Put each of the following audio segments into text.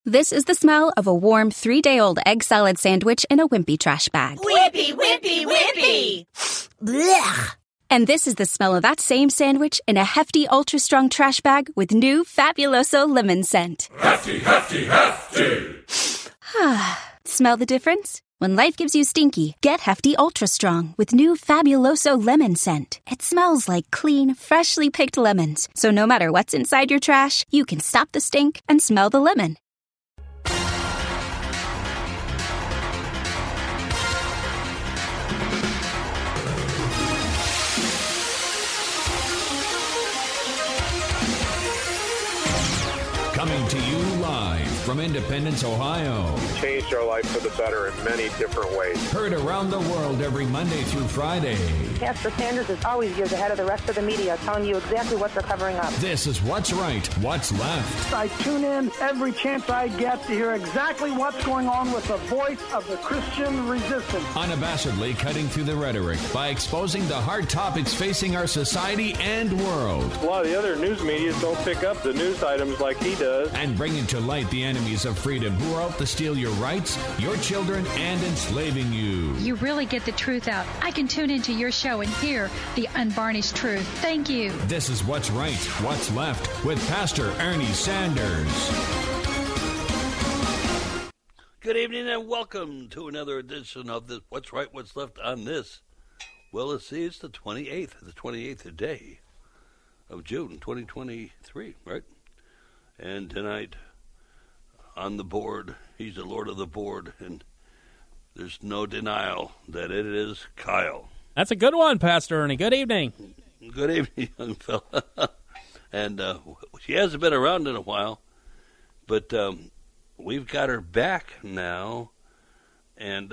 This is the smell of a warm 3-day-old egg salad sandwich in a Wimpy trash bag. Wimpy, Wimpy, Wimpy! Blech. And this is the smell of that same sandwich in a hefty, ultra-strong trash bag with new Fabuloso lemon scent. Hefty, hefty, hefty! Smell the difference? When life gives you stinky, get Hefty Ultra Strong with new Fabuloso lemon scent. It smells like clean, freshly picked lemons. So no matter what's inside your trash, you can stop the stink and smell the lemon. Coming to you live from Independence, Ohio. Changed our life for the better in many different ways. Heard around the world every Monday through Friday. Pastor Sanders is always years ahead of the rest of the media, telling you exactly what they're covering up. This is What's Right, What's Left. I tune in every chance I get to hear exactly what's going on with the voice of the Christian resistance. Unabashedly cutting through the rhetoric by exposing the hard topics facing our society and world. A lot of the other news media don't pick up the news items like he does. And bringing to light the enemies of freedom who are out to steal your rights, your children, and enslaving you. You really get the truth out. I can tune into your show and hear the unvarnished truth. Thank you. This is What's Right, What's Left with Pastor Ernie Sanders. Good evening and welcome to another edition of this What's Right, What's Left on this. Well, let's see, it's the 28th day of June 2023, right? And tonight, on the board, he's the Lord of the board, and there's no denial that it is Kyle. That's a good one, Pastor Ernie. Good evening. Good evening, young fella. And she hasn't been around in a while, but we've got her back now. And,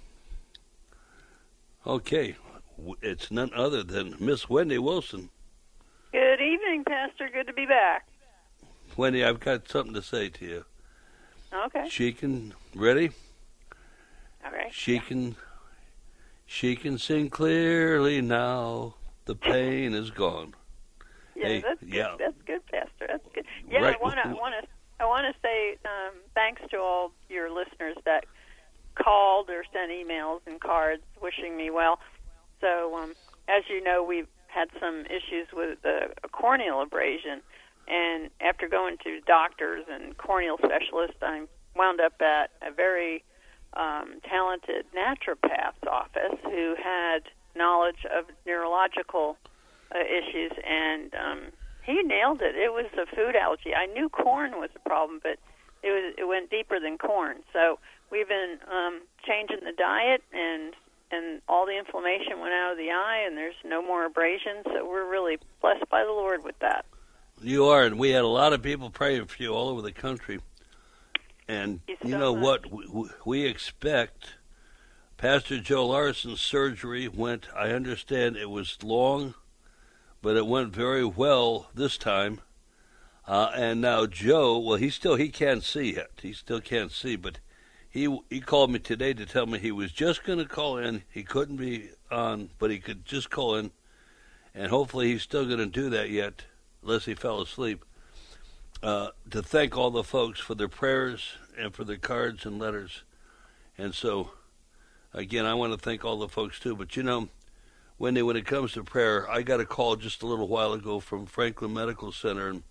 okay, it's none other than Miss Wendy Wilson. Good evening, Pastor. Good to be back. Wendy, I've got something to say to you. Okay. Ready? All right. She can sing clearly now. The pain is gone. Yeah, hey, that's good. Yeah. That's good, Pastor. That's good. Yeah, right. I want to say thanks to all your listeners that called or sent emails and cards wishing me well. So, as you know, we've had some issues with a corneal abrasion. And after going to doctors and corneal specialists, I wound up at a very talented naturopath's office who had knowledge of neurological issues, and he nailed it. It was a food allergy. I knew corn was a problem, but it went deeper than corn. So we've been changing the diet, and all the inflammation went out of the eye, and there's no more abrasion. So we're really blessed by the Lord with that. You are, and we had a lot of people praying for you all over the country. And you know what? We expect Pastor Joe Larson's surgery went, I understand it was long, but it went very well this time. And now Joe, well, he can't see yet. He still can't see, but he called me today to tell me he was just going to call in. He couldn't be on, but he could just call in. And hopefully he's still going to do that yet, unless he fell asleep, to thank all the folks for their prayers and for their cards and letters. And so, again, I want to thank all the folks too. But, you know, when it comes to prayer, I got a call just a little while ago from Franklin Medical Center, and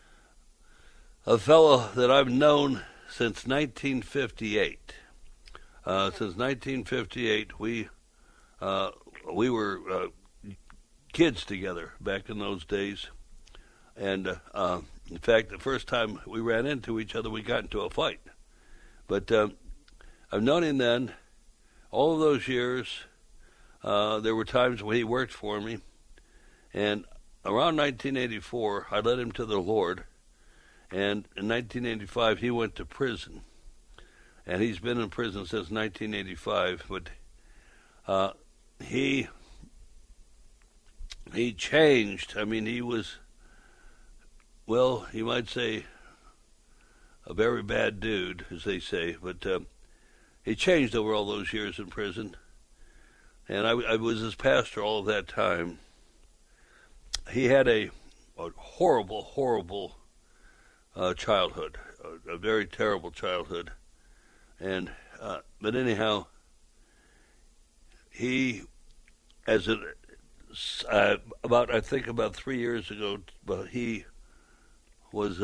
a fellow that I've known since 1958. Since 1958, we were kids together back in those days. And, in fact, the first time we ran into each other, we got into a fight. But I've known him then. All of those years, there were times when he worked for me. And around 1984, I led him to the Lord. And in 1985, he went to prison. And he's been in prison since 1985. But he changed. I mean, he was... well, you might say a very bad dude, as they say, but he changed over all those years in prison. And I was his pastor all of that time. He had a horrible, horrible childhood. a very terrible childhood. And but anyhow, he, about 3 years ago, but he was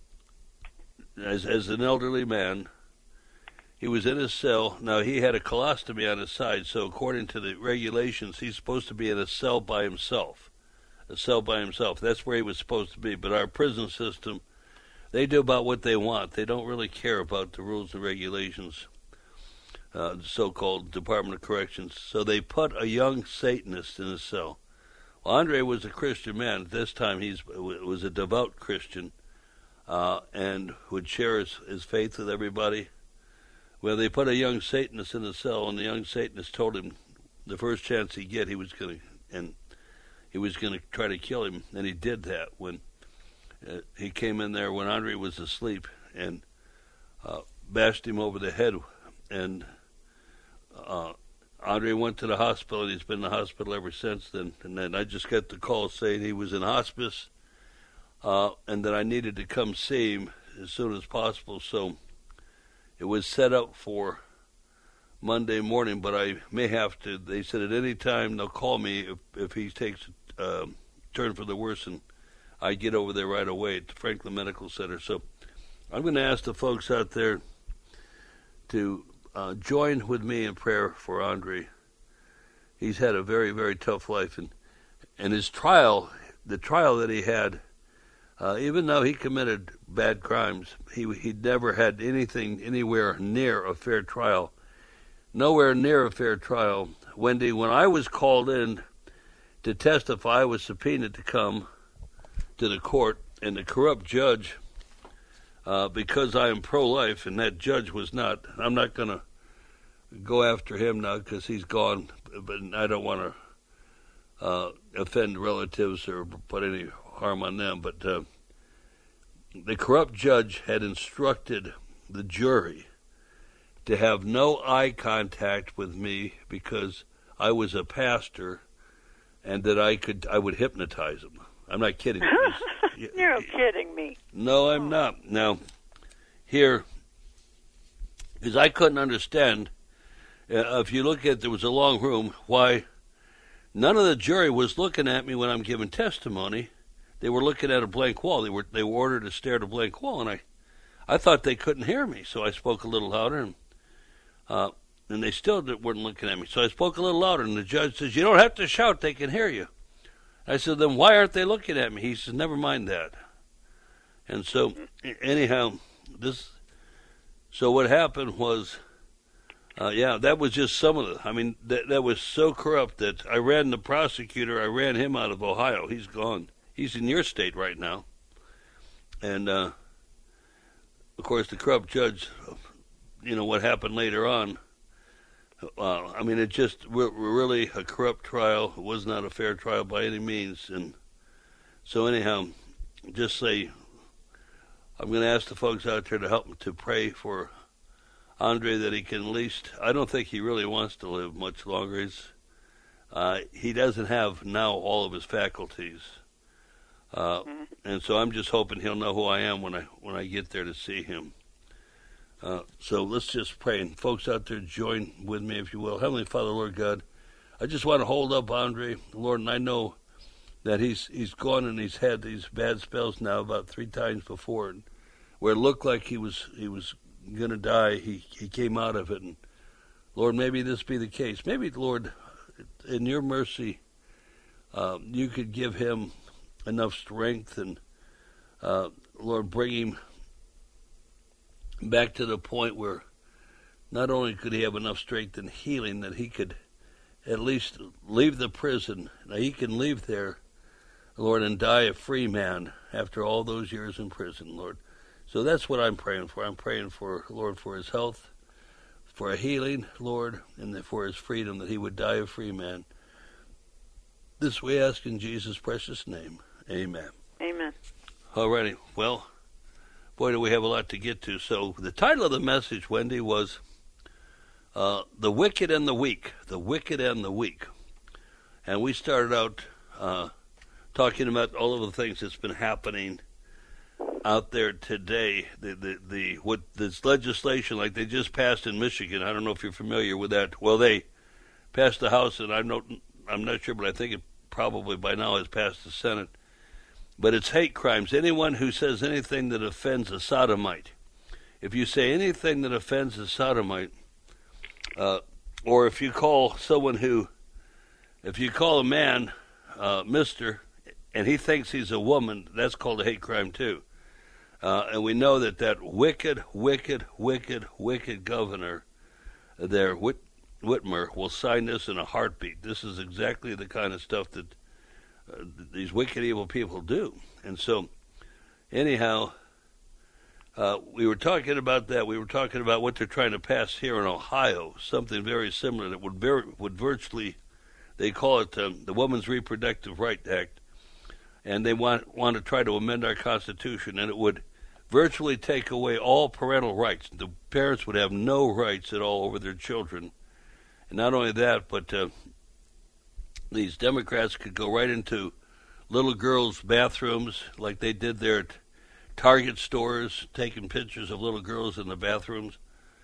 as an elderly man. He was in his cell. Now, he had a colostomy on his side, so according to the regulations, he's supposed to be in a cell by himself. A cell by himself. That's where he was supposed to be. But our prison system, they do about what they want. They don't really care about the rules and regulations, the so-called Department of Corrections. So they put a young Satanist in his cell. Well, Andre was a Christian man. At this time, he was a devout Christian and would share his faith with everybody. Well, they put a young Satanist in the cell, and the young Satanist told him the first chance he'd get, he was going to try to kill him, and he did that when he came in there when Andre was asleep and bashed him over the head. And Andre went to the hospital, and he's been in the hospital ever since then. And then I just got the call saying he was in hospice and that I needed to come see him as soon as possible. So it was set up for Monday morning, but I may have to. They said at any time they'll call me if he takes a turn for the worse, and I get over there right away at the Franklin Medical Center. So I'm going to ask the folks out there to join with me in prayer for Andre. He's had a very, very tough life, and his trial, the trial that he had, even though he committed bad crimes, he'd never had anything anywhere near a fair trial. Nowhere near a fair trial. Wendy, when I was called in to testify, I was subpoenaed to come to the court, and the corrupt judge, because I am pro-life, and that judge was not, I'm not going to go after him now because he's gone, but I don't want to offend relatives or put any harm on them, but the corrupt judge had instructed the jury to have no eye contact with me because I was a pastor and that I would hypnotize him. I'm not kidding. You're kidding me. No, I'm not. Now, here, because I couldn't understand, if you look at, there was a long room, why none of the jury was looking at me when I'm giving testimony. They were looking at a blank wall. They were ordered to stare at a blank wall, and I thought they couldn't hear me, so I spoke a little louder, and they still weren't looking at me. So I spoke a little louder, and the judge says, "You don't have to shout; they can hear you." I said, "Then why aren't they looking at me?" He says, "Never mind that." And so, anyhow, so what happened was, that was just some of the. I mean, that was so corrupt that I ran the prosecutor. I ran him out of Ohio. He's gone. He's in your state right now. And, of course, the corrupt judge, what happened later on, I mean, it just really a corrupt trial. It was not a fair trial by any means. And so anyhow, just say, I'm going to ask the folks out there to help me to pray for Andre that he can at least, I don't think he really wants to live much longer. He doesn't have now all of his faculties. And so I'm just hoping he'll know who I am when I get there to see him. So let's just pray. And folks out there, join with me if you will. Heavenly Father, Lord God, I just want to hold up Andre, Lord, and I know that he's gone and he's had these bad spells now about 3 times before, and where it looked like he was going to die, he came out of it. And Lord, maybe this be the case. Maybe, Lord, in your mercy, you could give him enough strength and, Lord, bring him back to the point where not only could he have enough strength and healing that he could at least leave the prison. Now, he can leave there, Lord, and die a free man after all those years in prison, Lord. So that's what I'm praying for. I'm praying for, Lord, for his health, for a healing, Lord, and for his freedom, that he would die a free man. This we ask in Jesus' precious name. Amen. Amen. All righty. Well, boy, do we have a lot to get to. So the title of the message, Wendy, was The Wicked and the Weak. The Wicked and the Weak. And we started out talking about all of the things that's been happening out there today, what this legislation like they just passed in Michigan. I don't know if you're familiar with that. Well, they passed the House, and I'm not sure, but I think it probably by now has passed the Senate. But it's hate crimes. Anyone who says anything that offends a sodomite, if you say anything that offends a sodomite, or if you call a man Mr. and he thinks he's a woman, that's called a hate crime too. And we know that wicked governor there, Whitmer, will sign this in a heartbeat. This is exactly the kind of stuff that these wicked, evil people do. And so, anyhow, we were talking about that. We were talking about what they're trying to pass here in Ohio, something very similar that would virtually, they call it the Women's Reproductive Rights Act, and they want to try to amend our Constitution, and it would virtually take away all parental rights. The parents would have no rights at all over their children. And not only that, but these Democrats could go right into little girls' bathrooms like they did there at Target stores, taking pictures of little girls in the bathrooms.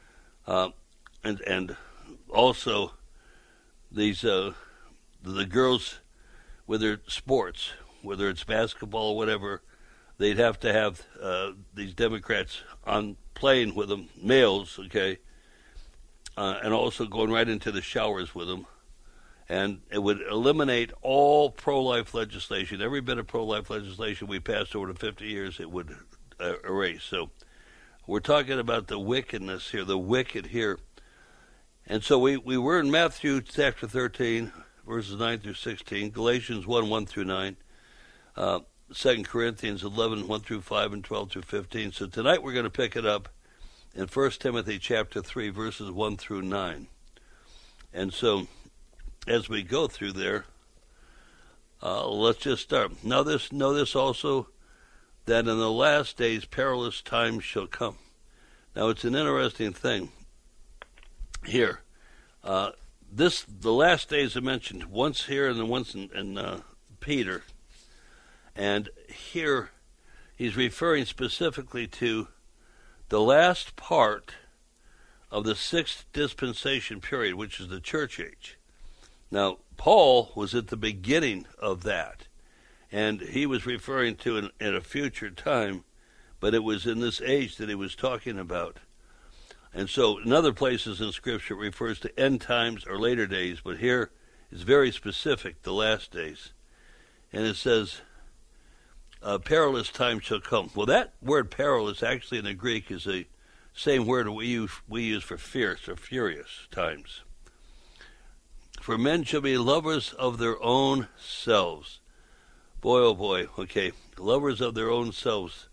And also these the girls with their sports, whether it's basketball or whatever, they'd have to have these Democrats on playing with them, males, okay, and also going right into the showers with them. And it would eliminate all pro-life legislation. Every bit of pro-life legislation we passed over the 50 years, it would erase. So we're talking about the wickedness here, the wicked here. And so we were in Matthew chapter 13, verses 9 through 16, Galatians 1 through 9, 2 Corinthians 11, 1 through 5, and 12 through 15. So tonight we're going to pick it up in 1 Timothy chapter 3, verses 1 through 9. And so as we go through there, let's just start. Know this also, that in the last days perilous times shall come. Now it's an interesting thing here. The last days are mentioned once here and then once in Peter. And here he's referring specifically to the last part of the sixth dispensation period, which is the church age. Now, Paul was at the beginning of that, and he was referring to in a future time, but it was in this age that he was talking about. And so in other places in Scripture it refers to end times or later days, but here it's very specific, the last days. And it says, perilous time shall come. Well, that word perilous actually in the Greek is the same word we use for fierce or furious times. For men shall be lovers of their own selves. Boy, oh boy, okay, lovers of their own selves.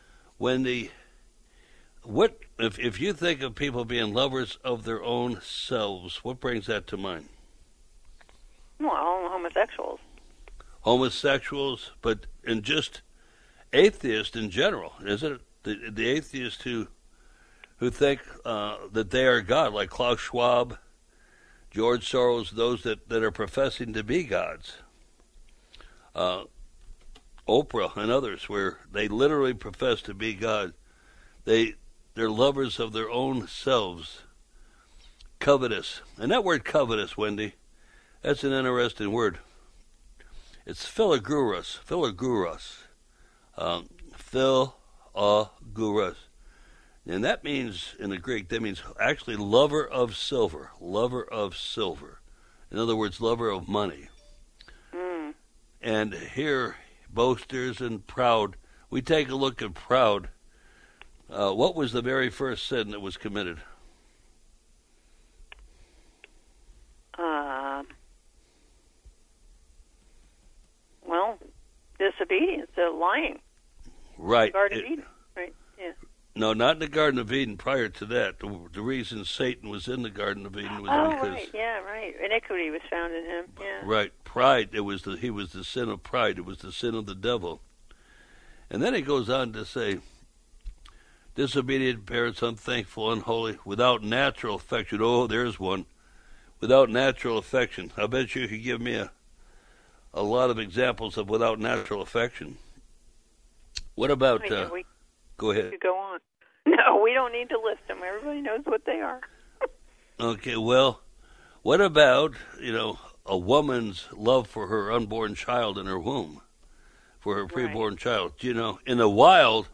If you think of people being lovers of their own selves, what brings that to mind? Well, homosexuals. Homosexuals, but in just atheists in general, isn't it? The atheists who think that they are God, like Klaus Schwab, George Soros, those that are professing to be gods. Oprah and others, where they literally profess to be God. They're lovers of their own selves. Covetous. And that word covetous, Wendy, that's an interesting word. It's philoguros. Philoguros. And that means, in the Greek, that means actually lover of silver. In other words, lover of money. Mm. And here, boasters and proud. We take a look at proud. What was the very first sin that was committed? Well, disobedience, lying. Right. Garden of Eden, right? Yeah. No, not in the Garden of Eden. Prior to that, the reason Satan was in the Garden of Eden was because... right, yeah, right. Iniquity was found in him, yeah. Right, pride. He was the sin of pride. It was the sin of the devil. And then he goes on to say, disobedient parents, unthankful, unholy, without natural affection. Oh, there's one. Without natural affection. I bet you could give me a lot of examples of without natural affection. What about... Go ahead. You go on. No, we don't need to list them. Everybody knows what they are. Okay, well, what about, a woman's love for her unborn child in her womb, for her preborn child? In the wild,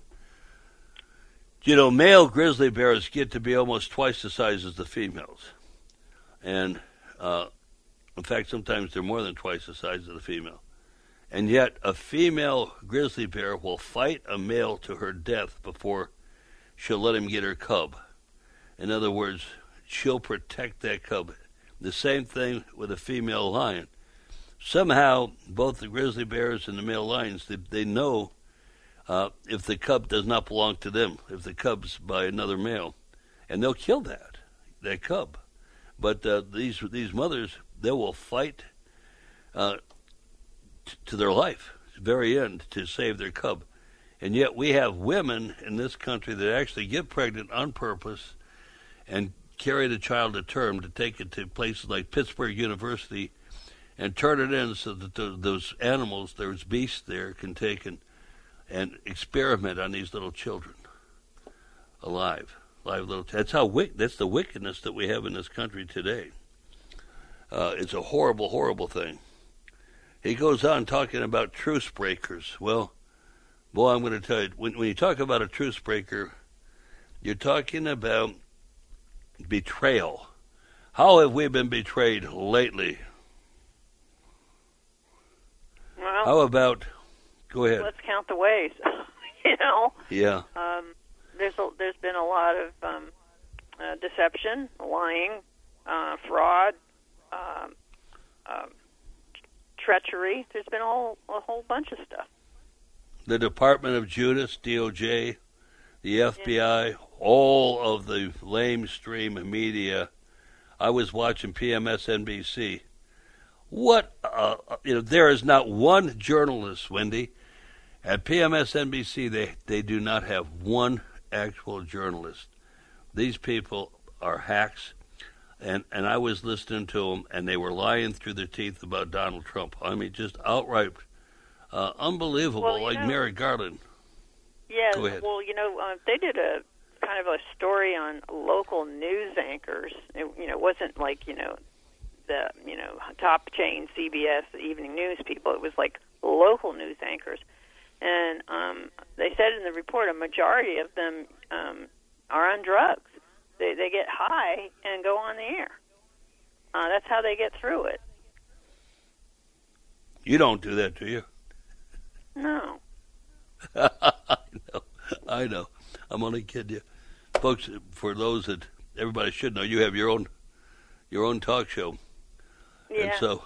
male grizzly bears get to be almost twice the size as the females. And, in fact, sometimes they're more than twice the size of the female. And yet, a female grizzly bear will fight a male to her death before she'll let him get her cub. In other words, she'll protect that cub. The same thing with a female lion. Somehow, both the grizzly bears and the male lions, they know if the cub does not belong to them, if the cub's by another male. And they'll kill that cub. But these mothers, they will fight to their life, the very end, to save their cub. And yet we have women in this country that actually get pregnant on purpose and carry the child to term to take it to places like Pittsburgh University and turn it in so that those animals, those beasts there, can take and experiment on these little children, live little. That's the wickedness that we have in this country today. It's a horrible, horrible thing. He goes on talking about truce breakers. Well, boy, I'm going to tell you, when you talk about a truce breaker, you're talking about betrayal. How have we been betrayed lately? Well, how about, go ahead. Let's count the ways. Yeah. There's been a lot of deception, lying, fraud, treachery. There's been a whole bunch of stuff. The Department of Justice, DOJ, the FBI, all of the lamestream media. I was watching PMSNBC. There is not one journalist, Wendy, at PMSNBC. They do not have one actual journalist. These people are hacks, and I was listening to them, and they were lying through their teeth about Donald Trump. I mean, just outright unbelievable, like Merrick Garland. Yeah, go ahead. Well, they did a kind of a story on local news anchors. It wasn't like, the, top chain CBS evening news people. It was like local news anchors. And they said in the report a majority of them are on drugs. They get high and go on the air. That's how they get through it. You don't do that, do you? No. I know. I'm only kidding you. Folks, for those that everybody should know, you have your own talk show. Yeah, and so,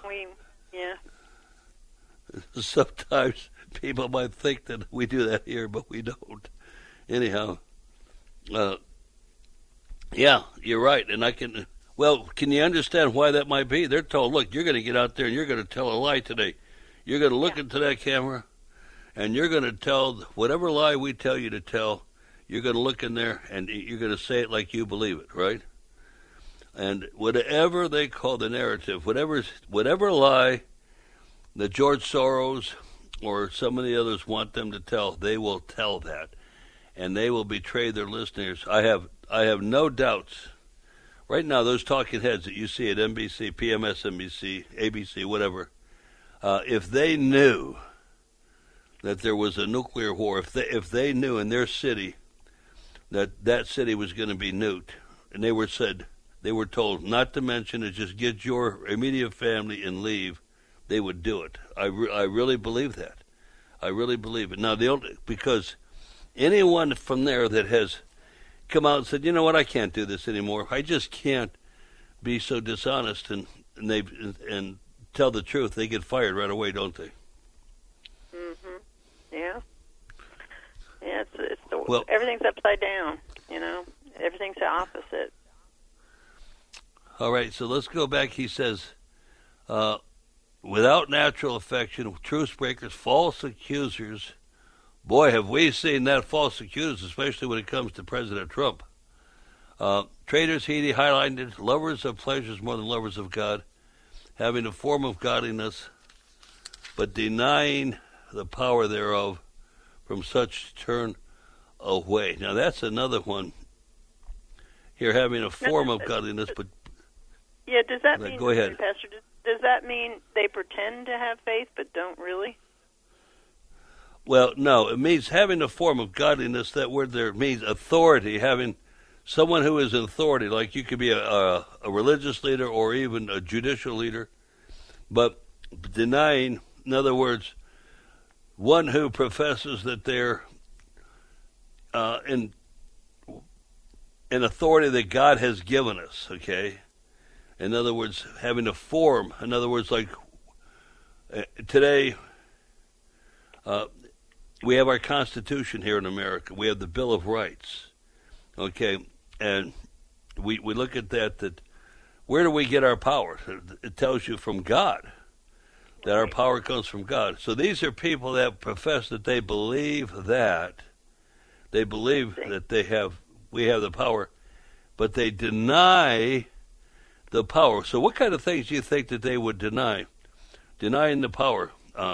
sometimes people might think that we do that here, but we don't. Anyhow, yeah, you're right. And can you understand why that might be? They're told, look, you're going to get out there and you're going to tell a lie today. You're going to look into that camera and you're going to tell whatever lie we tell you to tell. You're going to look in there and you're going to say it like you believe it, right? And whatever they call the narrative, whatever lie that George Soros or some of the others want them to tell, they will tell that, and they will betray their listeners. I have no doubts. Right now, those talking heads that you see at NBC, PMSNBC, ABC, whatever, if they knew that there was a nuclear war, if they knew in their city that city was going to be nuked, and they were told not to mention it, just get your immediate family and leave, they would do it. I really believe that. I really believe it. Now, because anyone from there that has come out and said, you know what, I can't do this anymore. I just can't be so dishonest and tell the truth. They get fired right away, don't they? Mhm. Yeah. Yeah. Everything's upside down. Everything's the opposite. All right. So let's go back. He says, without natural affection, truce breakers, false accusers. Boy, have we seen that, false accusers, especially when it comes to President Trump. Traitors, he highlighted, lovers of pleasures more than lovers of God, having a form of godliness, but denying the power thereof. From such turn away. Now that's another one. Here, having a form of godliness, but yeah, does that mean? Go ahead, Pastor. Does that mean they pretend to have faith but don't really? Well, no. It means having a form of godliness. That word there means authority. Having someone who is in authority, like you could be a religious leader or even a judicial leader, but denying, in other words, one who professes that they're in authority that God has given us, okay? In other words, having a form. In other words, like today, we have our Constitution here in America. We have the Bill of Rights, okay? And we look at that where do we get our power? It tells you from God, that our power comes from God. So these are people that profess that they believe that. They believe that we have the power, but they deny the power. So what kind of things do you think that they would deny? Denying the power.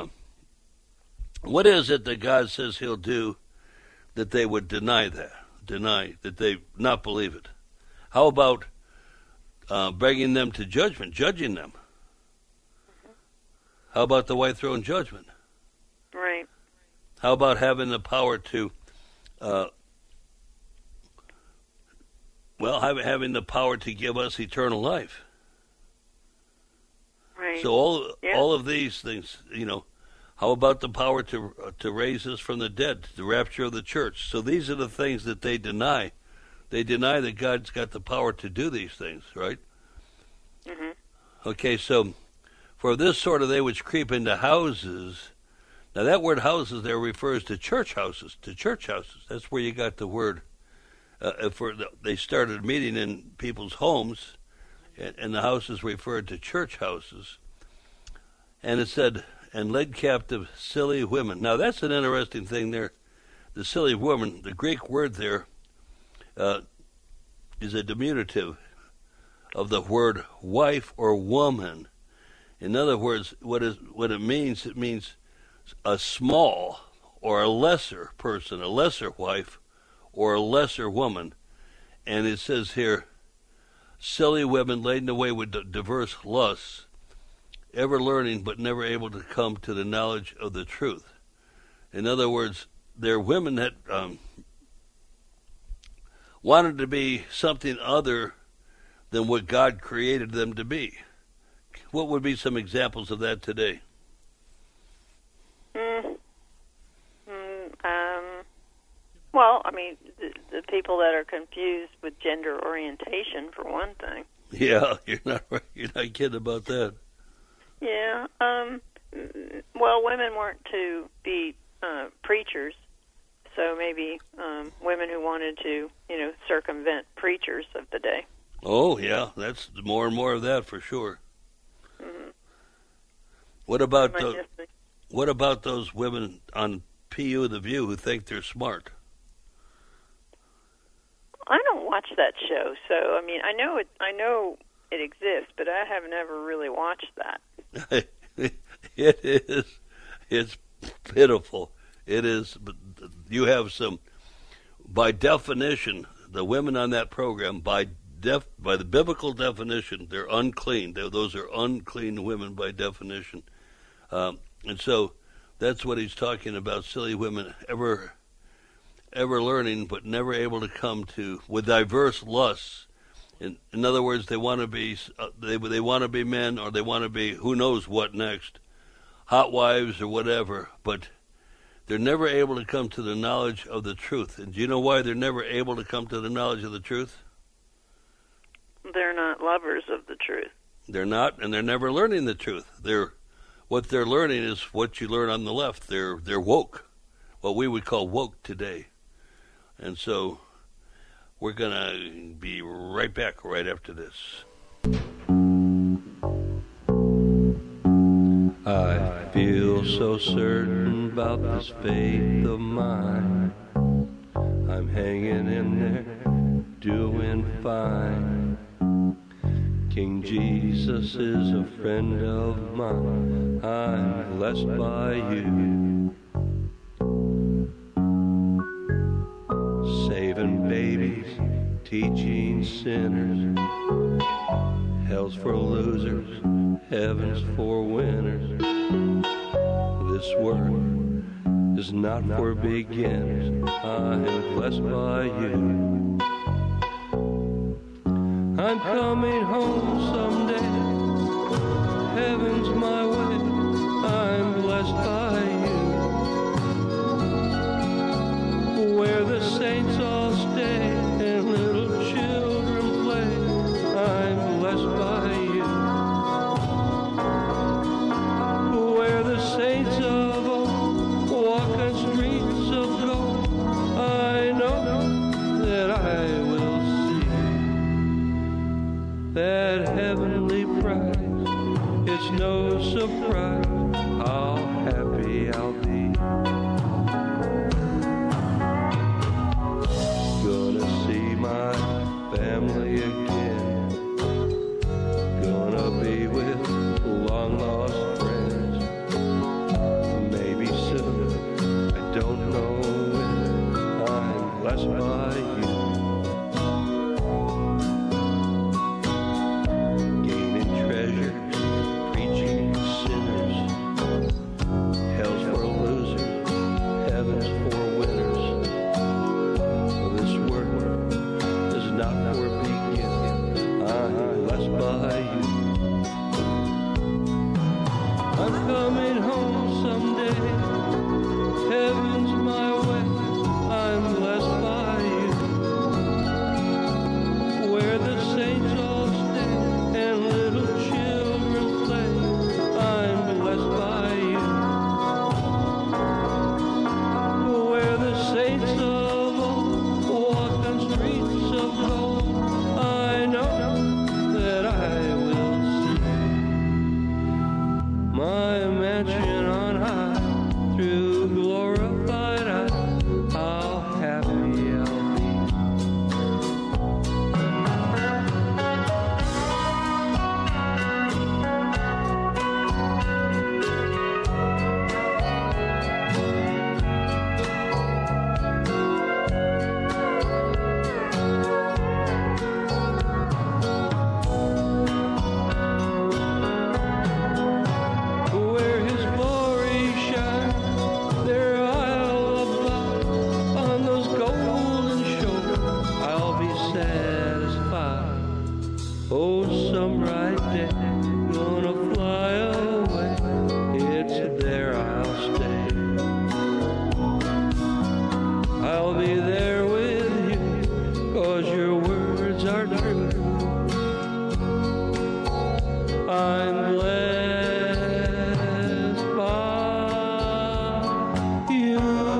What is it that God says he'll do that they would deny that they not believe it? How about bringing them to judgment, judging them? How about the white throne judgment? Right. How about having the power to having the power to give us eternal life. Right. So all of these things, how about the power to raise us from the dead, the rapture of the church? So these are the things that they deny. They deny that God's got the power to do these things, right? Mm-hmm. Okay, so for this sort of they which creep into houses. Now that word houses there refers to church houses. That's where you got the word. They started meeting in people's homes, and the houses referred to church houses. And it said, and led captive silly women. Now that's an interesting thing there. The silly woman, the Greek word there is a diminutive of the word wife or woman. In other words, what it means a small or a lesser person, a lesser wife or a lesser woman. And it says here, silly women laden away with diverse lusts, ever learning but never able to come to the knowledge of the truth. In other words, they're women that wanted to be something other than what God created them to be. What would be some examples of that today? Well, I mean, the people that are confused with gender orientation, for one thing. Yeah, you're not right. You're not kidding about that. Yeah. Well, women weren't to be preachers, so maybe women who wanted to, circumvent preachers of the day. Oh, yeah, that's more and more of that for sure. Mm-hmm. What about those women on PU The View who think they're smart? I don't watch that show, so I mean, I know it exists, but I have never really watched that. It is. It's pitiful. It is. But you have some. By definition, the women on that program, by the biblical definition, they're unclean. Those are unclean women by definition. And so that's what he's talking about. Silly women ever learning, but never able to come to, with diverse lusts. In other words, they want to be they want to be men, or they want to be who knows what next, hot wives or whatever. But they're never able to come to the knowledge of the truth. And do you know why they're never able to come to the knowledge of the truth? They're not lovers of the truth. They're not, and they're never learning the truth. What they're learning is what you learn on the left. They're woke, what we would call woke today. And so we're going to be right back right after this. I feel so certain about this faith of mine. I'm hanging in there, doing fine. King Jesus is a friend of mine. I'm blessed by you. teaching sinners. Hell's for losers, heaven's for winners. This work is not for beginners. I'm blessed by you. I'm coming home someday. Heaven's my way. I'm blessed by you. Where the saints all stay and little children play. I'm blessed by you. Where the saints of old walk on streets of gold. I know that I will see that heavenly prize. It's no surprise how happy I'll be. Gonna see my family again. Gonna be with long lost friends. Maybe soon, I don't know when. I'm blessed by you. Gaining treasures, preaching sinners. Hell's for losers, heaven's for winners. This work is not for beginners. I'm blessed by you. I'm coming home someday. Heaven's my way. I'm blessed by you. Where the saints all stay and little children play. I'm blessed by you. Where the saints of old walk on streets of gold. I know that I will see my mansion on high through glorified eyes. How happy I'll be. Where his glory shines, there I'll abide. On those golden shores, I'll be satisfied. Oh, some bright day, gonna fly away. It's there I'll stay. I'll be there with you, 'cause your words are true. I'm blessed by you.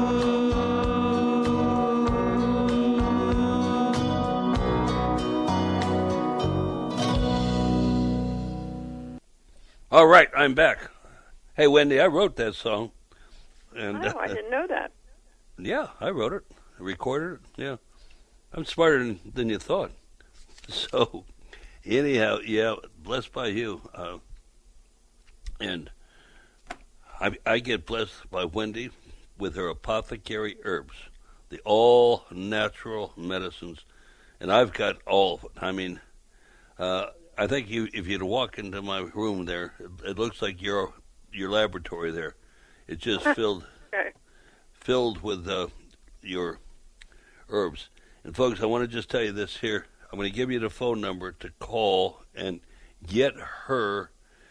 All right, I'm back. Hey, Wendy, I wrote that song. And, I didn't know that. Yeah, I wrote it. I recorded it. Yeah. I'm smarter than you thought. So, anyhow, yeah, blessed by you. And I get blessed by Wendy with her apothecary herbs, the all-natural medicines. And I've got all of it. I mean, I think if you'd walk into my room there, it looks like your laboratory there. It's just filled with your herbs. And folks, I want to just tell you this here. I'm going to give you the phone number to call and get her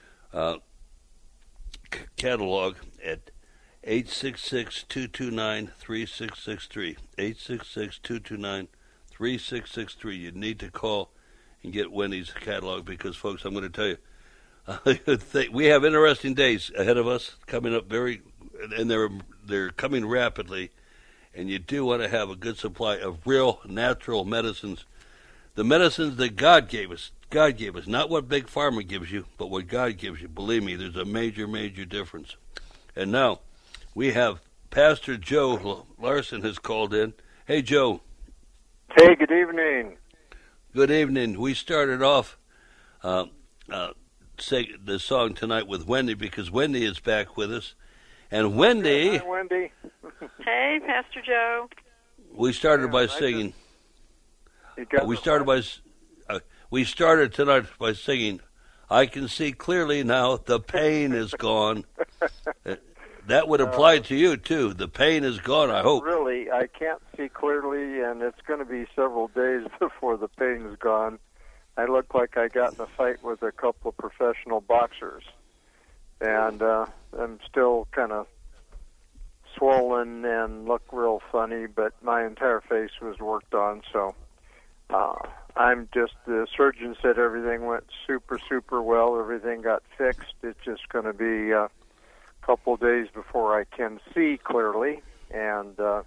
catalog at 866-229-3663. 866-229-3663. You need to call and get Wendy's catalog because, folks, I'm going to tell you, we have interesting days ahead of us coming up and they're coming rapidly, and you do want to have a good supply of real natural medicines. The medicines that God gave us. God gave us, not what Big Pharma gives you, but what God gives you. Believe me, there's a major, major difference. And now we have Pastor Joe Larson has called in. Hey, Joe. Hey, good evening. Good evening. We started off say the song tonight with Wendy because Wendy is back with us. And Wendy... Hi, Wendy. Hey, Pastor Joe. We started by singing... we started tonight by singing, "I can see clearly now, the pain is gone." That would apply to you, too. The pain is gone, I hope. Really, I can't see clearly, and it's going to be several days before the pain is gone. I look like I got in a fight with a couple of professional boxers, and I'm still kind of swollen and look real funny, but my entire face was worked on, so the surgeon said everything went super, super well. Everything got fixed. It's just going to be a couple days before I can see clearly, and a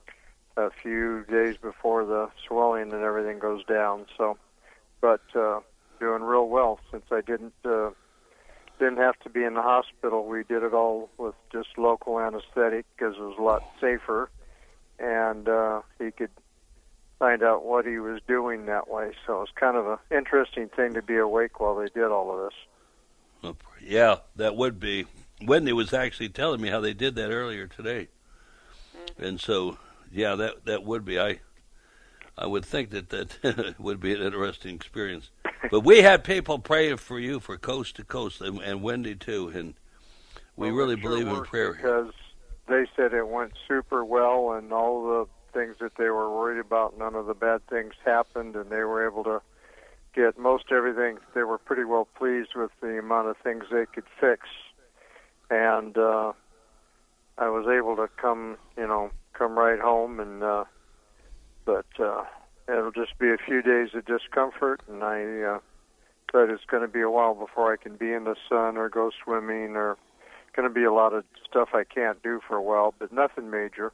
few days before the swelling and everything goes down. So, but doing real well since I didn't have to be in the hospital. We did it all with just local anesthetic because it was a lot safer, and he could find out what he was doing that way. So it's kind of an interesting thing to be awake while they did all of this. Yeah, that would be. Wendy was actually telling me how they did that earlier today. And so, yeah, that would be. I would think that would be an interesting experience. But we had people praying for you for coast to coast, and Wendy too, and we really believe in prayer. Because they said it went super well, and all the things that they were worried about, none of the bad things happened, and they were able to get most everything. They were pretty well pleased with the amount of things they could fix, and I was able to come right home, and but it'll just be a few days of discomfort, and but it's going to be a while before I can be in the sun or go swimming, or going to be a lot of stuff I can't do for a while, but nothing major.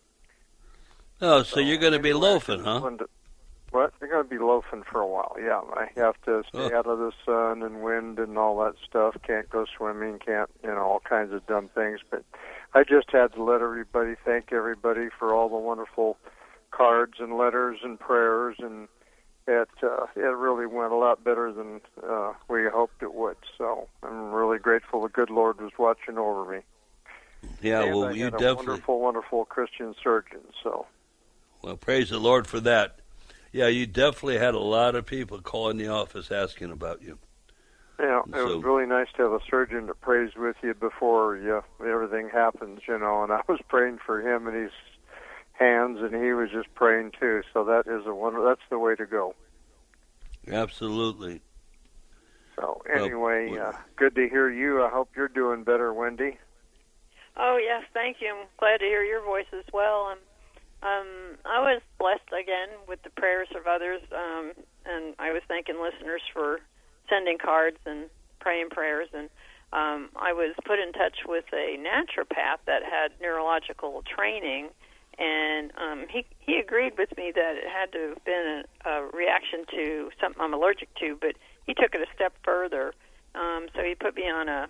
Oh, so you're going to be loafing, huh? What? They're going to be loafing for a while, yeah. I have to stay out of the sun and wind and all that stuff. Can't go swimming, can't, all kinds of dumb things. But I just had to let everybody, thank everybody for all the wonderful cards and letters and prayers, and it really went a lot better than we hoped it would. So I'm really grateful the good Lord was watching over me. Yeah, and well, you definitely... wonderful, wonderful Christian surgeon, so... Well, praise the Lord for that. Yeah, you definitely had a lot of people calling the office asking about you. Yeah, it was really nice to have a surgeon that prays with you before everything happens, and I was praying for him and his hands, and he was just praying too. So that is that's the way to go. Absolutely. So anyway, good to hear you. I hope you're doing better, Wendy. Oh yes, thank you. I'm glad to hear your voice as well. I was blessed again with the prayers of others, and I was thanking listeners for sending cards and praying prayers. And I was put in touch with a naturopath that had neurological training, and he agreed with me that it had to have been a reaction to something I'm allergic to, but he took it a step further. So he put me on a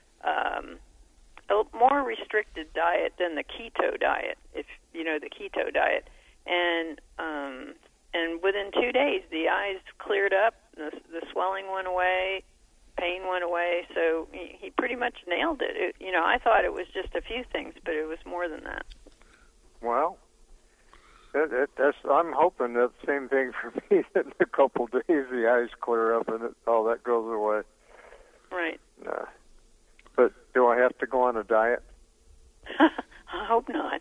more restricted diet than the keto diet, if you know the keto diet, and within 2 days the eyes cleared up, the swelling went away, pain went away. So he pretty much nailed it. I thought it was just a few things, but it was more than that. Well, I'm hoping that same thing for me. In a couple of days, the eyes clear up and all that goes away. Right. But do I have to go on a diet? I hope not.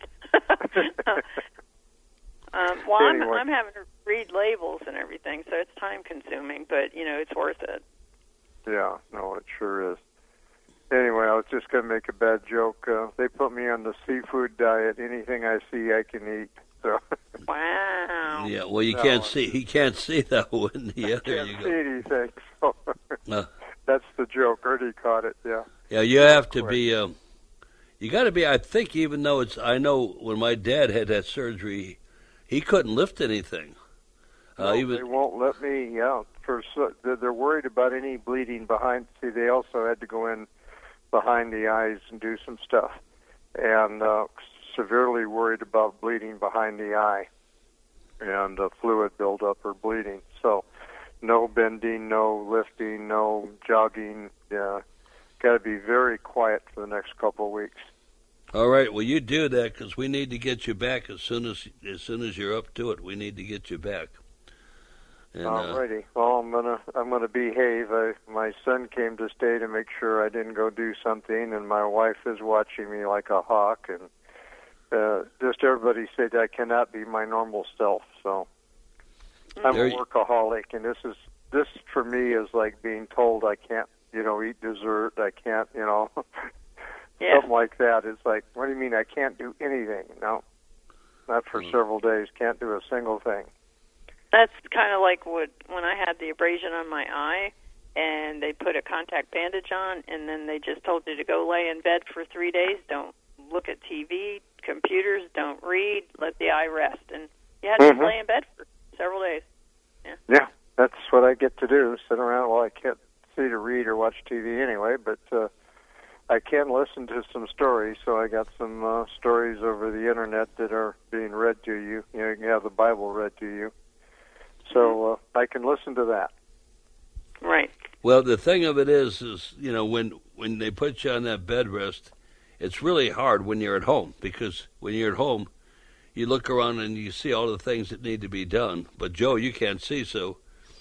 Well, anyway. I'm having to read labels and everything, so it's time-consuming, but, it's worth it. Yeah, no, it sure is. Anyway, I was just going to make a bad joke. They put me on the seafood diet. Anything I see, I can eat. So. Wow. Yeah, well, you can't see. He can't see that one. Yeah, there you go. Can't see anything. So that's the joke. Ernie caught it. Yeah. Yeah, you have to be. You got to be. I think even though I know when my dad had that surgery, he couldn't lift anything. No, they won't let me. Yeah, they're worried about any bleeding behind. See, they also had to go in behind the eyes and do some stuff, and severely worried about bleeding behind the eye and fluid buildup or bleeding. So no bending, no lifting, no jogging. Got to be very quiet for the next couple of weeks. All right. Well, you do that because we need to get you back as soon as you're up to it. We need to get you back. Alrighty. Well, I'm gonna behave. My son came to stay to make sure I didn't go do something, and my wife is watching me like a hawk. And just everybody said I cannot be my normal self. So I'm a workaholic, and this for me is like being told I can't, eat dessert. I can't, something like that. It's like, what do you mean I can't do anything? No, not for several days. Can't do a single thing. That's kind of like when I had the abrasion on my eye, and they put a contact bandage on, and then they just told you to go lay in bed for 3 days. Don't look at TV, computers, don't read, let the eye rest. And you had to lay in bed for several days. Yeah, that's what I get to do, sit around. Well, I can't see to read or watch TV anyway, but I can listen to some stories, so I got some stories over the Internet that are being read to you. You can have the Bible read to you. So I can listen to that. Right. Well, the thing of it is when they put you on that bed rest, it's really hard when you're at home, because when you're at home, you look around and you see all the things that need to be done. But, Joe, you can't see, so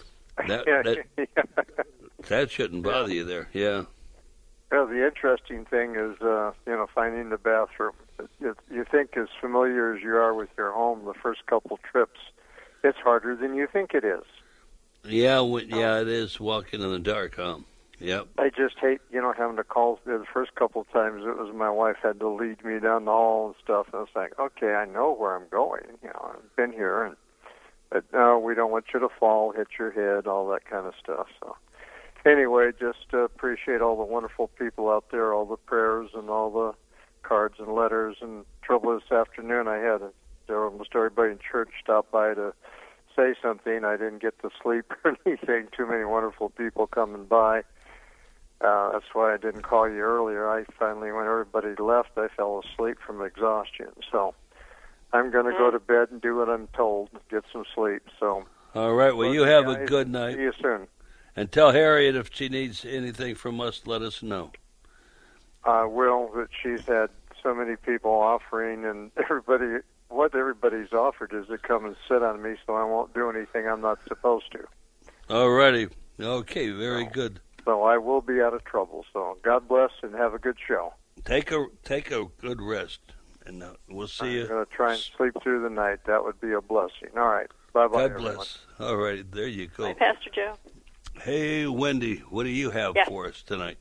that shouldn't bother you there. Yeah. Well, the interesting thing is, finding the bathroom. You think as familiar as you are with your home the first couple trips, it's harder than you think it is. Yeah, it is walking in the dark, huh? Yep. I just hate, having to call. The first couple of times it was my wife had to lead me down the hall and stuff, and it's like, okay, I know where I'm going. I've been here, but no, we don't want you to fall, hit your head, all that kind of stuff. So anyway, just appreciate all the wonderful people out there, all the prayers and all the cards and letters. And trouble this afternoon, I had almost everybody in church stop by to say something. I didn't get to sleep or anything. Too many wonderful people coming by. That's why I didn't call you earlier. I finally, when everybody left, I fell asleep from exhaustion. So I'm going to go to bed and do what I'm told, get some sleep. So all right. Well, you have a good night. See you soon. And tell Harriet if she needs anything from us, let us know. I will, but she's had so many people offering, and what everybody's offered is to come and sit on me, so I won't do anything I'm not supposed to. All righty. Okay, very good. So I will be out of trouble. So God bless and have a good show. Take a good rest, and we'll see you. I'm going to try and sleep through the night. That would be a blessing. All right. Bye-bye, God bless. All right, there you go. Bye, Pastor Joe. Hey, Wendy, what do you have for us tonight?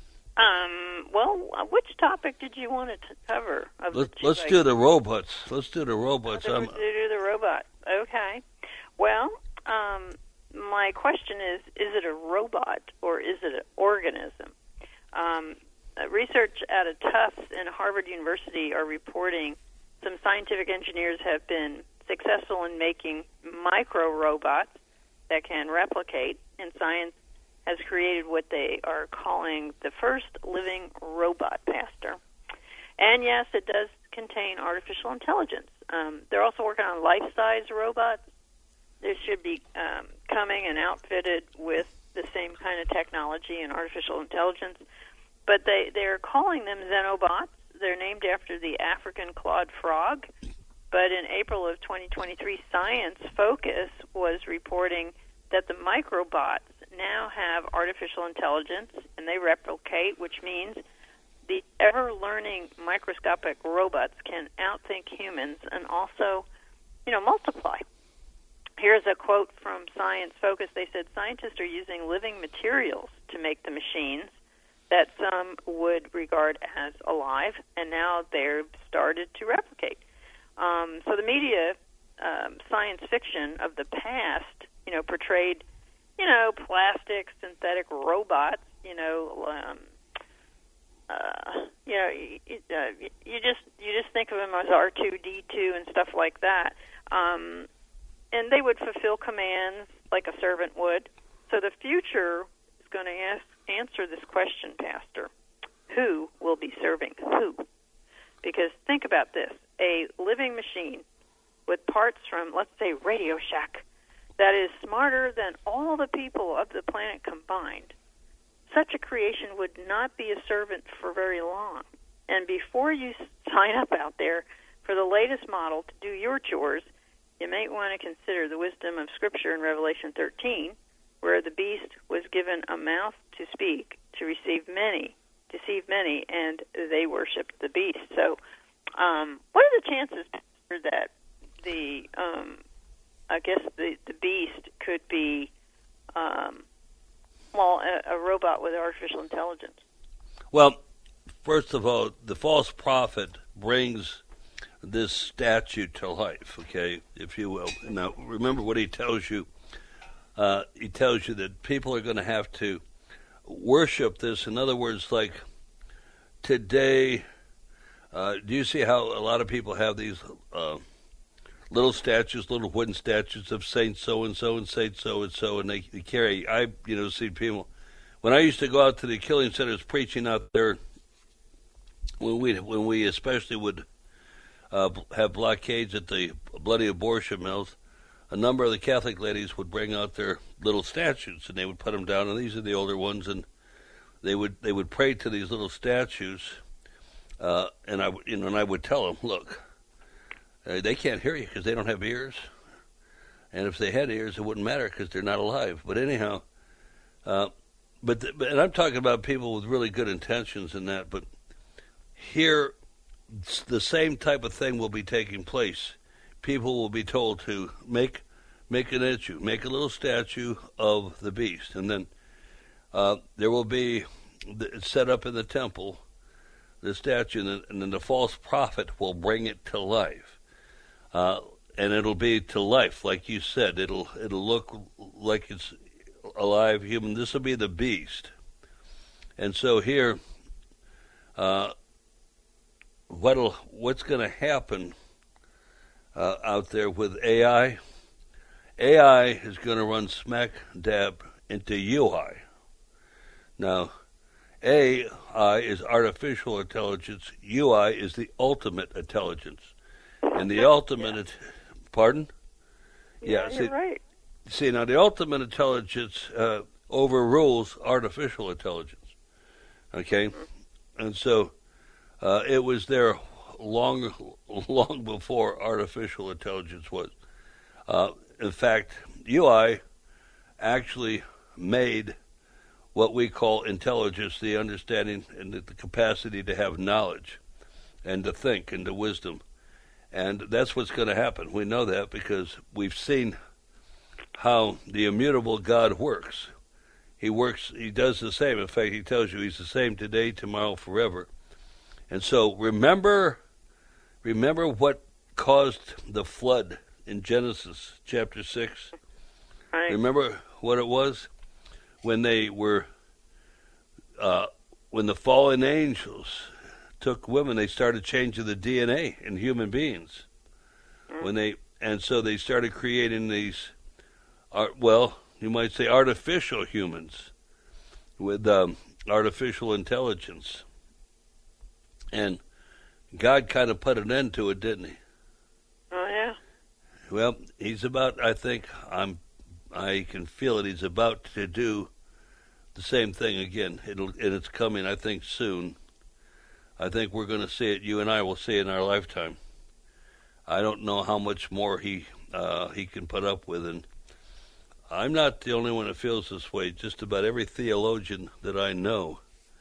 Well, which topic did you want to cover? Let's do the robots. Let's do the robots. Let's do the robots. Okay. Well, my question is it a robot or is it an organism? Research out of Tufts and Harvard University are reporting some scientific engineers have been successful in making micro-robots that can replicate, and science has created what they are calling the first living robot, Pastor. And yes, it does contain artificial intelligence. They're also working on life-size robots. They should be coming and outfitted with the same kind of technology and artificial intelligence. But they're calling them Xenobots. They're named after the African clawed frog. But in April of 2023, Science Focus was reporting that the microbots now have artificial intelligence, and they replicate, which means the ever-learning microscopic robots can outthink humans and also, multiply. Here's a quote from Science Focus. They said, scientists are using living materials to make the machines that some would regard as alive, and now they're started to replicate. So the media science fiction of the past, portrayed, plastic synthetic robots, you just think of them as R2-D2 and stuff like that. And they would fulfill commands like a servant would. So the future is going to answer this question, Pastor. Who will be serving who? Because think about this. A living machine with parts from, let's say, Radio Shack, that is smarter than all the people of the planet combined. Such a creation would not be a servant for very long. And before you sign up out there for the latest model to do your chores, you might want to consider the wisdom of Scripture in Revelation 13, where the beast was given a mouth to speak, to deceive many, and they worshipped the beast. So, what are the chances that the beast could be, a robot with artificial intelligence? Well, first of all, the false prophet brings this statue to life, okay, if you will. Now, remember what he tells you. He tells you that people are going to have to worship this. In other words, like today, do you see how a lot of people have these little statues, little wooden statues of Saint so-and-so and Saint so-and-so, and they carry, see people. When I used to go out to the killing centers preaching out there, when we especially would have blockades at the bloody abortion mills, a number of the Catholic ladies would bring out their little statues, and they would put them down, and these are the older ones, and they would pray to these little statues, and I would tell them, look, they can't hear you because they don't have ears, and if they had ears, it wouldn't matter because they're not alive. But anyhow, and I'm talking about people with really good intentions in that, but here, the same type of thing will be taking place. People will be told to make an issue, make a little statue of the beast, and then there will be set up in the temple the statue, and then the false prophet will bring it to life, and it'll be to life, like you said. It'll look like it's alive, human. This will be the beast, and so here, what's going to happen out there with AI? AI is going to run smack dab into UI. Now, AI is artificial intelligence. UI is the ultimate intelligence. And the ultimate... Pardon? Yeah, you're right. See, now the ultimate intelligence overrules artificial intelligence. Okay? Mm-hmm. And so it was there long before artificial intelligence was. In fact, UI actually made what we call intelligence, the understanding and the capacity to have knowledge and to think and to wisdom. And that's what's going to happen. We know that because we've seen how the immutable God works. He does the same. In fact, he tells you he's the same today, tomorrow, forever. And so remember what caused the flood in Genesis chapter 6? Right. Remember what it was? When they were, when the fallen angels took women, they started changing the DNA in human beings. And so they started creating these, you might say artificial humans with artificial intelligence. And God kind of put an end to it, didn't he? Oh, yeah. Well, he's about, I can feel it, he's about to do the same thing again. And it's coming, I think, soon. I think we're going to see it. You and I will see it in our lifetime. I don't know how much more he can put up with. And I'm not the only one that feels this way. Just about every theologian that I know,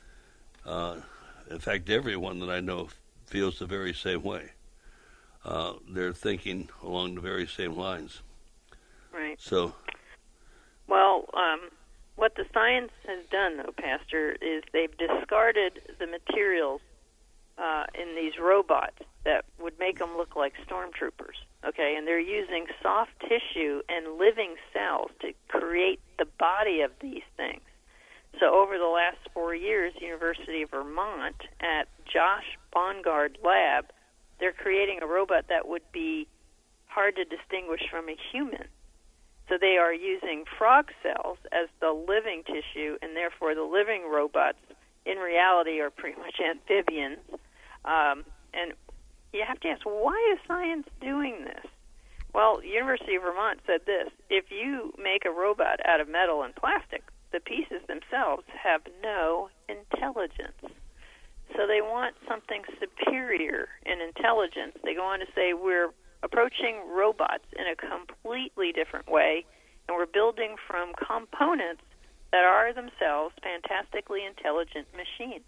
in fact, everyone that I know feels the very same way. They're thinking along the very same lines. Right. So, well, what the science has done, though, Pastor, is they've discarded the materials in these robots that would make them look like stormtroopers. Okay, and they're using soft tissue and living cells to create the body of these things. So over the last 4 years, University of Vermont at Josh Bongard Lab, they're creating a robot that would be hard to distinguish from a human. So they are using frog cells as the living tissue, and therefore the living robots in reality are pretty much amphibians. And you have to ask, why is science doing this? Well, University of Vermont said this: if you make a robot out of metal and plastic, the pieces themselves have no intelligence. So they want something superior in intelligence. They go on to say we're approaching robots in a completely different way, and we're building from components that are themselves fantastically intelligent machines.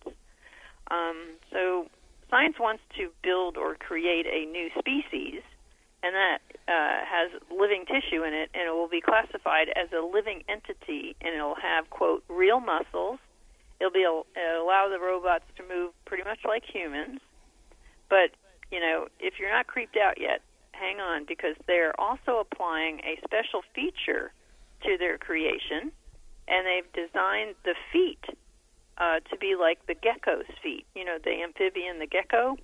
So science wants to build or create a new species, and that has living tissue in it, and it will be classified as a living entity, and it'll have, quote, real muscles. It'll allow the robots to move pretty much like humans. But, you know, if you're not creeped out yet, hang on, because they're also applying a special feature to their creation, and they've designed the feet to be like the gecko's feet, you know, the amphibian, the gecko.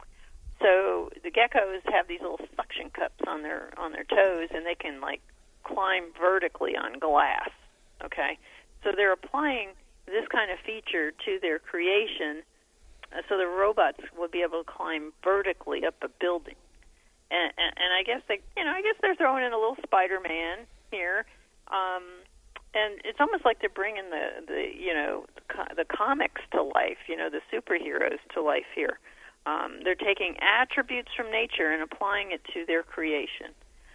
So the geckos have these little suction cups on their toes, and they can, like, climb vertically on glass, okay? So they're applying this kind of feature to their creation so the robots will be able to climb vertically up a building. And I guess they're throwing in a little Spider-Man here. And it's almost like they're bringing the comics to life, you know, the superheroes to life here. They're taking attributes from nature and applying it to their creation.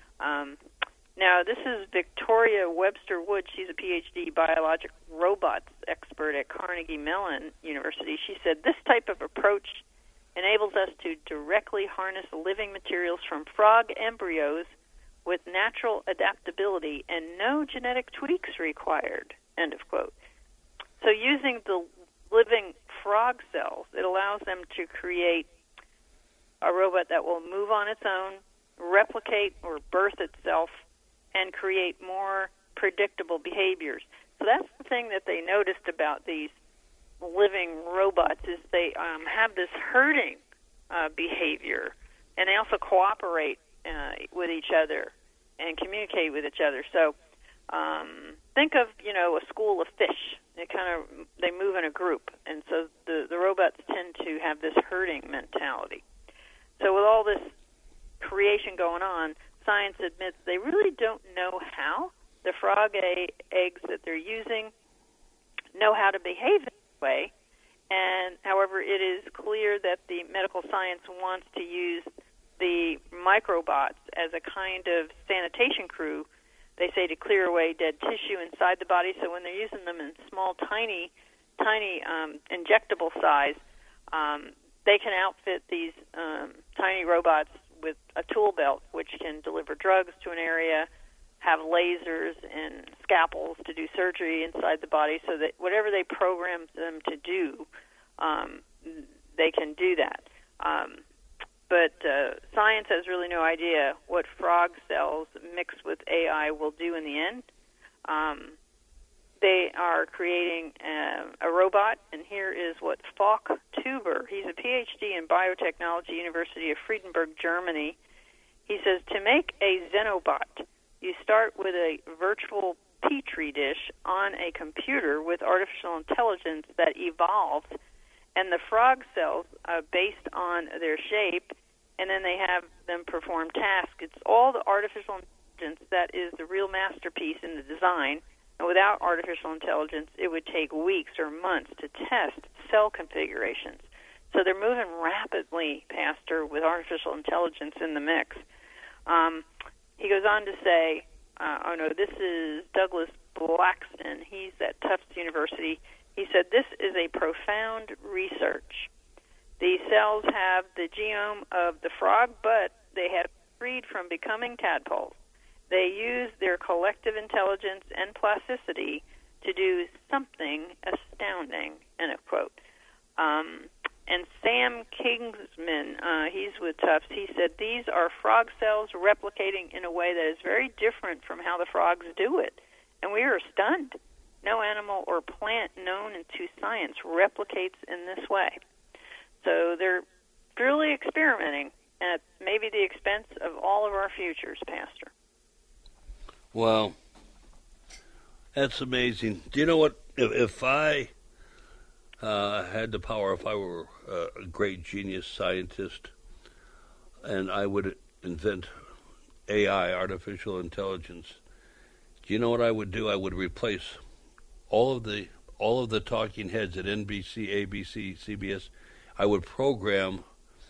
Now, this is Victoria Webster Wood. She's a PhD biologic robots expert at Carnegie Mellon University. She said, this type of approach enables us to directly harness living materials from frog embryos with natural adaptability and no genetic tweaks required, end of quote. So using the living frog cells, it allows them to create a robot that will move on its own, replicate or birth itself, and create more predictable behaviors. So that's the thing that they noticed about these living robots is they have this herding behavior, and they also cooperate with each other and communicate with each other. So think of, you know, a school of fish. They move in a group, and so the robots tend to have this herding mentality. So with all this creation going on, science admits they really don't know how the frog eggs that they're using know how to behave this way. And however, it is clear that the medical science wants to use the microbots as a kind of sanitation crew, they say, to clear away dead tissue inside the body. So when they're using them in small, tiny injectable size, they can outfit these tiny robots with a tool belt, which can deliver drugs to an area, have lasers and scalpels to do surgery inside the body, so that whatever they program them to do, they can do that. But science has really no idea what frog cells mixed with AI will do in the end. They are creating a robot, and here is what Falk Tuber, he's a PhD in biotechnology, University of Friedenberg, Germany. He says, to make a Xenobot, you start with a virtual petri dish on a computer with artificial intelligence that evolves, and the frog cells based on their shape, and then they have them perform tasks. It's all the artificial intelligence that is the real masterpiece in the design. And without artificial intelligence, it would take weeks or months to test cell configurations. So they're moving rapidly, Pastor, with artificial intelligence in the mix. He goes on to say, this is Douglas Blackston. He's at Tufts University. He said, this is a profound research. The cells have the genome of the frog, but they have freed from becoming tadpoles. They use their collective intelligence and plasticity to do something astounding, end of quote. And Sam Kingsman, he's with Tufts, he said, these are frog cells replicating in a way that is very different from how the frogs do it. And we are stunned. No animal or plant known to science replicates in this way. So they're truly experimenting at maybe the expense of all of our futures, Pastor. Well, that's amazing. Do you know what? If I had the power, if I were a great genius scientist, and I would invent AI, artificial intelligence, do you know what I would do? I would replace all of the talking heads at NBC, ABC, CBS. I would program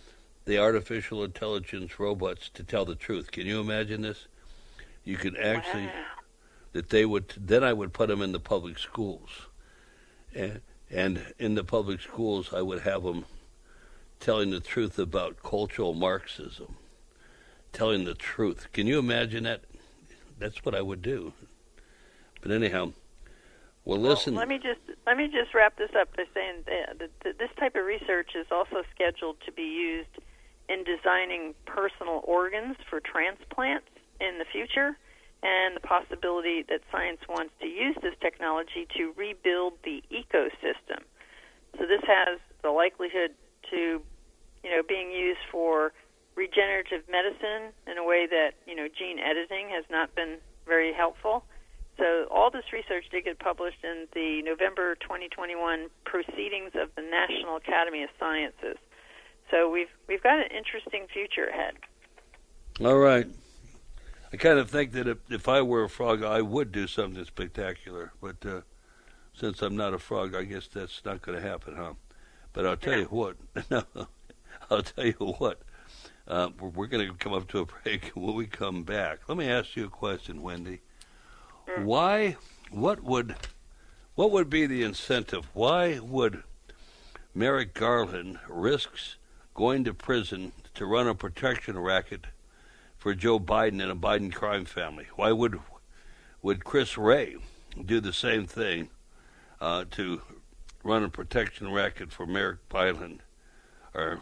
the artificial intelligence robots to tell the truth. Can you imagine this? You could actually, that they would, then I would put them in the public schools. And in the public schools, I would have them telling the truth about cultural Marxism. Telling the truth. Can you imagine that? That's what I would do. But anyhow, well, listen. Let me just wrap this up by saying that this type of research is also scheduled to be used in designing personal organs for transplants in the future, and the possibility that science wants to use this technology to rebuild the ecosystem. So this has the likelihood to, being used for regenerative medicine in a way that, gene editing has not been very helpful. So all this research did get published in the November 2021 Proceedings of the National Academy of Sciences. So we've got an interesting future ahead. All right. I kind of think that if I were a frog, I would do something spectacular. But since I'm not a frog, I guess that's not going to happen, huh? But I'll tell you what. I'll tell you what. We're going to come up to a break. When we come back, let me ask you a question, Wendy. Why? What would be the incentive? Why would Merrick Garland risks going to prison to run a protection racket for Joe Biden and a Biden crime family? Why would Chris Wray do the same thing to run a protection racket for Merrick Garland? Or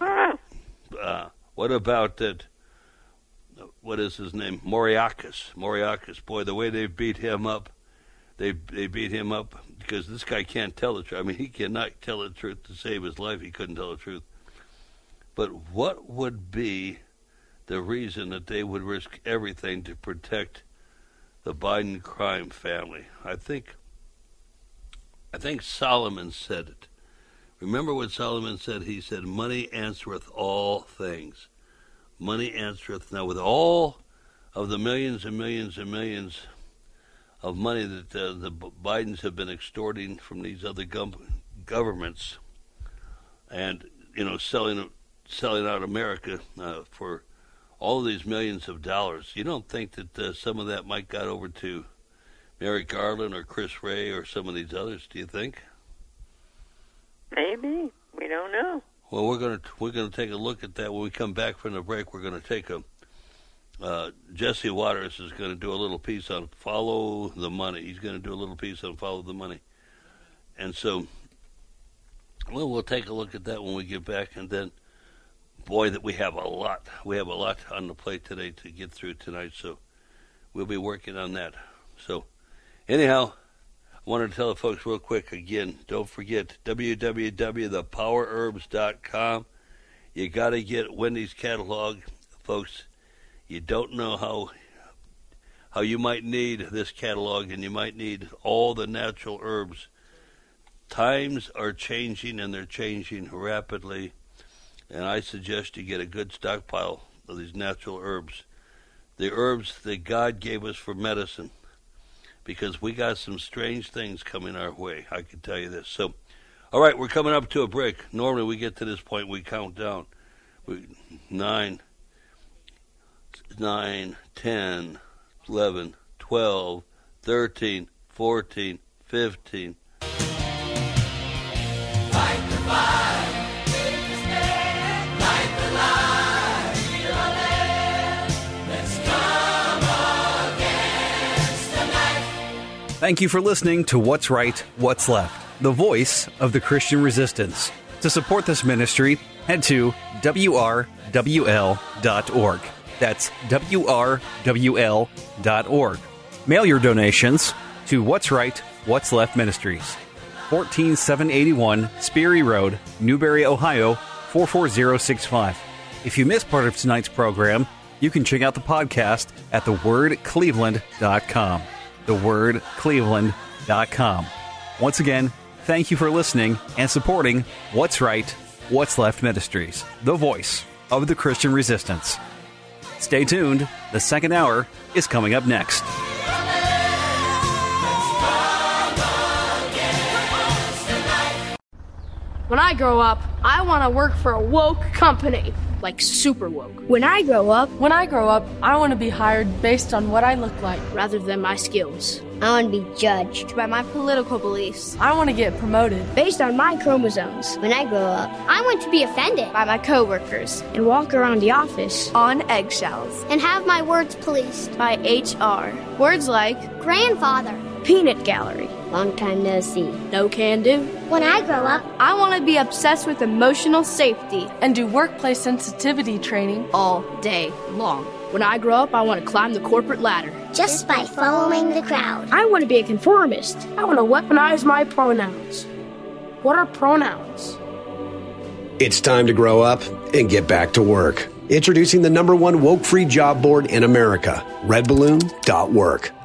what about that? What is his name? Mauriakis. Boy, the way they beat him up, they beat him up because this guy can't tell the truth. I mean, he cannot tell the truth to save his life. He couldn't tell the truth. But what would be the reason that they would risk everything to protect the Biden crime family? I think Solomon said it. Remember what Solomon said? He said, money answereth all things. Money answereth. Now, with all of the millions and millions and millions of money that the Bidens have been extorting from these other governments and, selling out America for all of these millions of dollars, you don't think that some of that might got over to Merrick Garland or Chris Wray or some of these others, do you think? Maybe. We don't know. Well, we're going to take a look at that when we come back from the break. We're going to take Jesse Waters is going to do a little piece on Follow the Money. He's going to do a little piece on Follow the Money. And so, we'll take a look at that when we get back. And then, boy, that we have a lot. We have a lot on the plate today to get through tonight. So, we'll be working on that. So, anyhow, I wanted to tell the folks real quick again, don't forget www.thepowerherbs.com. You got to get Wendy's catalog, folks. You don't know how you might need this catalog, and you might need all the natural herbs. Times are changing, and they're changing rapidly, and I suggest you get a good stockpile of these natural herbs. The herbs that God gave us for medicine. Because we got some strange things coming our way, I can tell you this. So, all right, we're coming up to a break. Normally we get to this point, we count down. 9, 10, 11, 12, 13, 14, 15. Fight the fight, take the stand, light the light, feel the land. Let's come against the night. Thank you for listening to What's Right, What's Left, the voice of the Christian resistance. To support this ministry, head to WRWL.org. That's WRWL.org. Mail your donations to What's Right, What's Left Ministries, 14781 Sperry Road, Newberry, Ohio, 44065. If you missed part of tonight's program, you can check out the podcast at thewordcleveland.com. thewordcleveland.com. Once again, thank you for listening and supporting What's Right, What's Left Ministries, the voice of the Christian resistance. Stay tuned. The second hour is coming up next. When I grow up, I want to work for a woke company, like super woke. When I grow up, I want to be hired based on what I look like rather than my skills. I want to be judged by my political beliefs. I want to get promoted based on my chromosomes. When I grow up, I want to be offended by my coworkers and walk around the office on eggshells and have my words policed by HR. Words like grandfather, peanut gallery, long time no see, no can do. When I grow up, I want to be obsessed with emotional safety and do workplace sensitivity training all day long. When I grow up, I want to climb the corporate ladder. Just by following the crowd. I want to be a conformist. I want to weaponize my pronouns. What are pronouns? It's time to grow up and get back to work. Introducing the #1 woke-free job board in America, redballoon.work.